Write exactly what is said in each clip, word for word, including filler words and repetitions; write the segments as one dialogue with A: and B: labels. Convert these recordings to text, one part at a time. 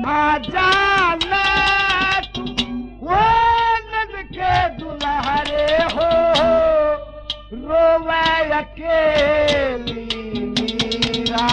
A: ना जाने तू कौन के दुल्हरे हो रोवे अकेली मीरा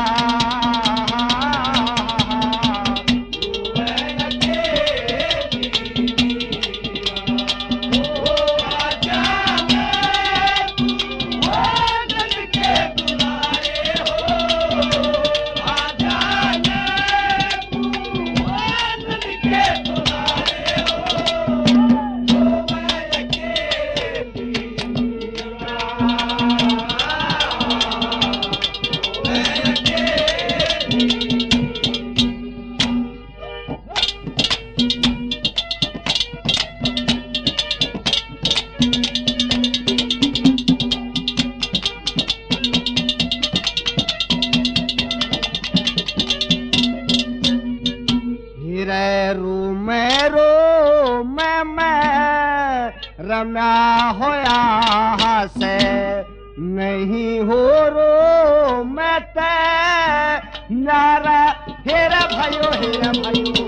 A: रम्या होया से नहीं हो रो मैं ते नारा हेरा भाइयों हेरा भाइयों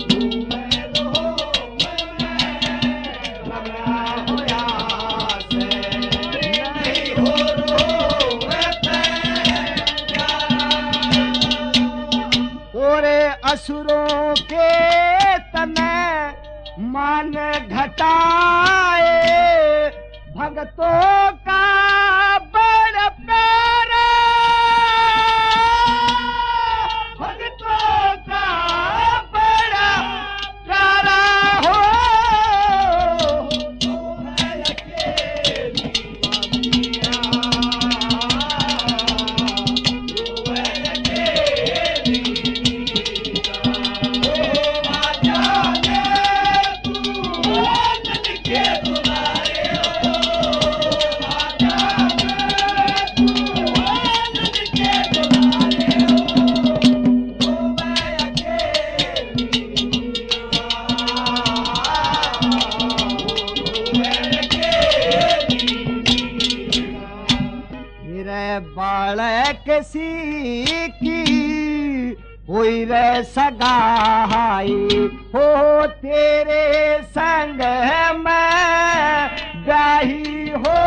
A: असुरों के तने मान घटाए भक्तों का बड़ प्यारा भक्तों का बड़ा प्यारा हो किसी की हुई रे सगाई हो तेरे संग मैं ब्याही हो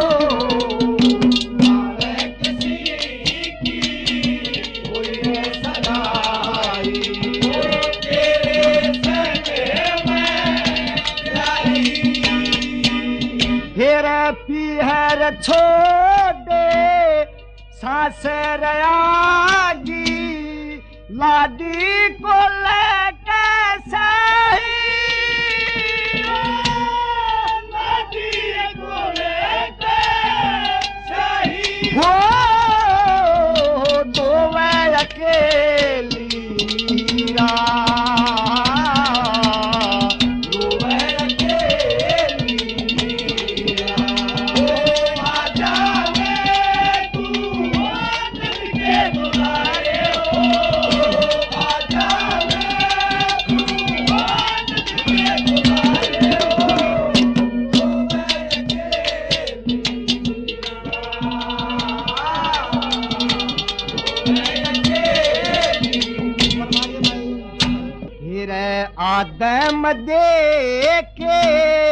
A: किसी की हुई रे सगाई हो तेरे संग मैं ब्याही फिर पीहर छोड़ दे सास रयागी लाडी को लेके सही लाडी को लेके सही हो तो मैं अकेली आदम दे के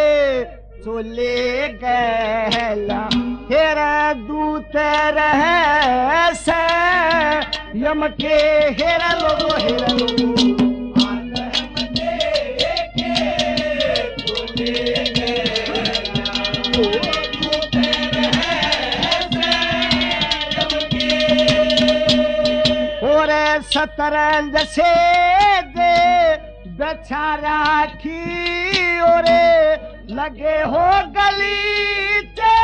A: चले गैला हेरा दूत रहे से यम के हेरा लोगो हेरा लोगो आदम दे के चले गैला दूत रहे से यम के और सतरंज से दे बचा राखी ओरे लगे हो गली